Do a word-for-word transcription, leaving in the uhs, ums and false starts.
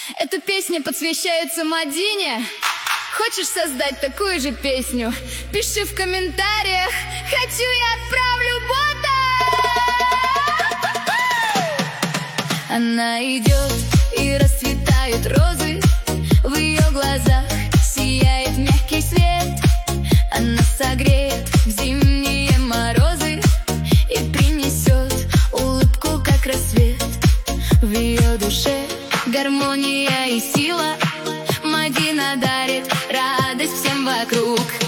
Эта песня посвящается Мадине. Хочешь создать такую же песню? Пиши в комментариях. Хочу, я отправлю бота. Она идет, и расцветают розы. В ее глазах сияет мягкий свет. Она согреет в зимние морозы и принесет улыбку, как рассвет. В ее душе гармония и сила. Мадина дарит радость всем вокруг.